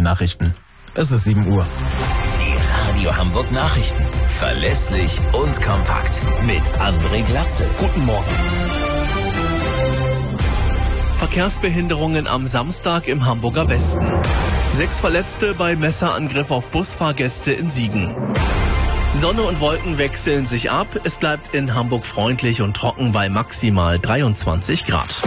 den Nachrichten. Es ist 7 Uhr. Die Radio Hamburg Nachrichten. Verlässlich und kompakt. Mit André Glatze. Guten Morgen. Verkehrsbehinderungen am Samstag im Hamburger Westen. 6 Verletzte bei Messerangriff auf Busfahrgäste in Siegen. Sonne und Wolken wechseln sich ab. Es bleibt in Hamburg freundlich und trocken bei maximal 23 Grad.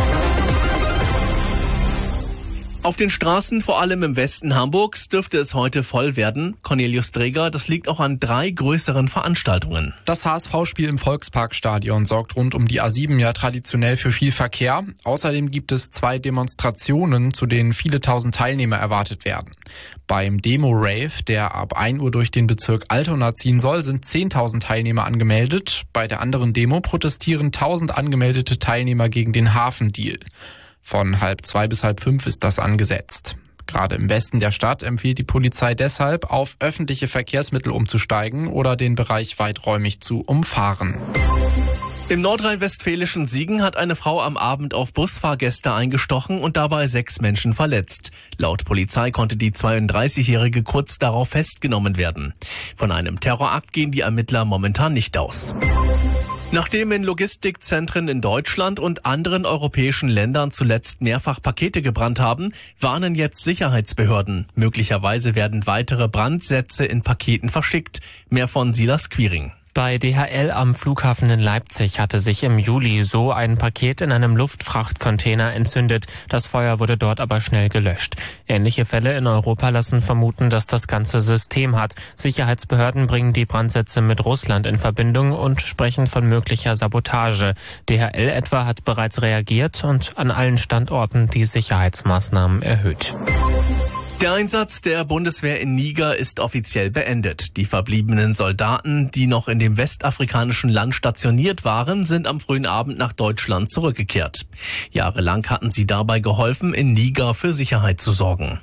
Auf den Straßen, vor allem im Westen Hamburgs, dürfte es heute voll werden. Cornelius Dreger, das liegt auch an 3 größeren Veranstaltungen. Das HSV-Spiel im Volksparkstadion sorgt rund um die A7 ja traditionell für viel Verkehr. Außerdem gibt es 2 Demonstrationen, zu denen viele tausend Teilnehmer erwartet werden. Beim Demo-Rave, der ab 1 Uhr durch den Bezirk Altona ziehen soll, sind 10.000 Teilnehmer angemeldet. Bei der anderen Demo protestieren 1.000 angemeldete Teilnehmer gegen den Hafendeal. Von 1:30 bis 4:30 ist das angesetzt. Gerade im Westen der Stadt empfiehlt die Polizei deshalb, auf öffentliche Verkehrsmittel umzusteigen oder den Bereich weiträumig zu umfahren. Im nordrhein-westfälischen Siegen hat eine Frau am Abend auf Busfahrgäste eingestochen und dabei 6 Menschen verletzt. Laut Polizei konnte die 32-Jährige kurz darauf festgenommen werden. Von einem Terrorakt gehen die Ermittler momentan nicht aus. Nachdem in Logistikzentren in Deutschland und anderen europäischen Ländern zuletzt mehrfach Pakete gebrannt haben, warnen jetzt Sicherheitsbehörden. Möglicherweise werden weitere Brandsätze in Paketen verschickt. Mehr von Silas Quiring. Bei DHL am Flughafen in Leipzig hatte sich im Juli so ein Paket in einem Luftfrachtcontainer entzündet. Das Feuer wurde dort aber schnell gelöscht. Ähnliche Fälle in Europa lassen vermuten, dass das ganze System hat. Sicherheitsbehörden bringen die Brandsätze mit Russland in Verbindung und sprechen von möglicher Sabotage. DHL etwa hat bereits reagiert und an allen Standorten die Sicherheitsmaßnahmen erhöht. Der Einsatz der Bundeswehr in Niger ist offiziell beendet. Die verbliebenen Soldaten, die noch in dem westafrikanischen Land stationiert waren, sind am frühen Abend nach Deutschland zurückgekehrt. Jahrelang hatten sie dabei geholfen, in Niger für Sicherheit zu sorgen.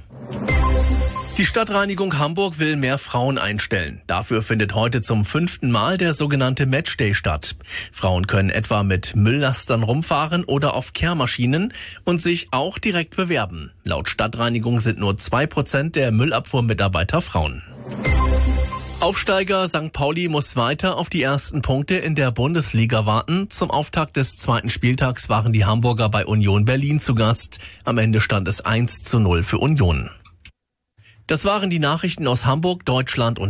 Die Stadtreinigung Hamburg will mehr Frauen einstellen. Dafür findet heute zum 5. Mal der sogenannte Matchday statt. Frauen können etwa mit Mülllastern rumfahren oder auf Kehrmaschinen und sich auch direkt bewerben. Laut Stadtreinigung sind nur 2% der Müllabfuhrmitarbeiter Frauen. Aufsteiger St. Pauli muss weiter auf die ersten Punkte in der Bundesliga warten. Zum Auftakt des 2. Spieltags waren die Hamburger bei Union Berlin zu Gast. Am Ende stand es 1:0 für Union. Das waren die Nachrichten aus Hamburg, Deutschland und